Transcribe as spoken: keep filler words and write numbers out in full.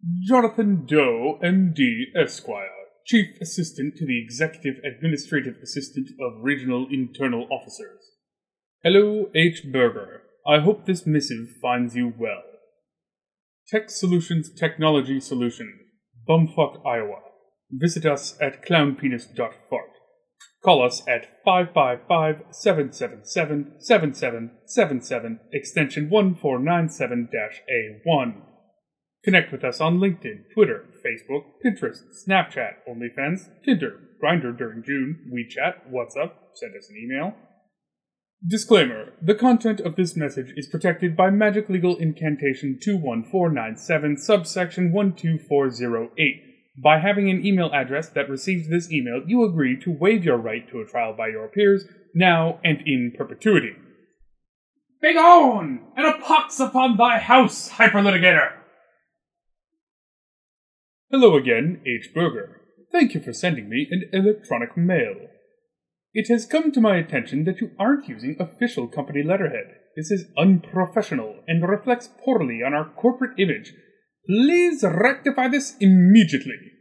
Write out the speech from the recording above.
Jonathan Doe, M D, Esquire, Chief Assistant to the Executive Administrative Assistant of Regional Internal Officers. Hello, H. Berger. I hope this missive finds you well. Tech Solutions Technology Solutions, Bumfuck, Iowa. Visit us at clown penis dot fart. Call us at five five five, seven seven seven, seven seven seven seven, extension one four nine seven A one. Connect with us on LinkedIn, Twitter, Facebook, Pinterest, Snapchat, OnlyFans, Tinder, Grindr during June, WeChat, WhatsApp, send us an email. Disclaimer: the content of this message is protected by Magic Legal Incantation two one four nine seven, subsection one two four zero eight. By having an email address that receives this email, you agree to waive your right to a trial by your peers, now and in perpetuity. Begone, and a pox upon thy house, hyperlitigator! Hello again, H. Berger. Thank you for sending me an electronic mail. It has come to my attention that you aren't using official company letterhead. This is unprofessional and reflects poorly on our corporate image. Please rectify this immediately.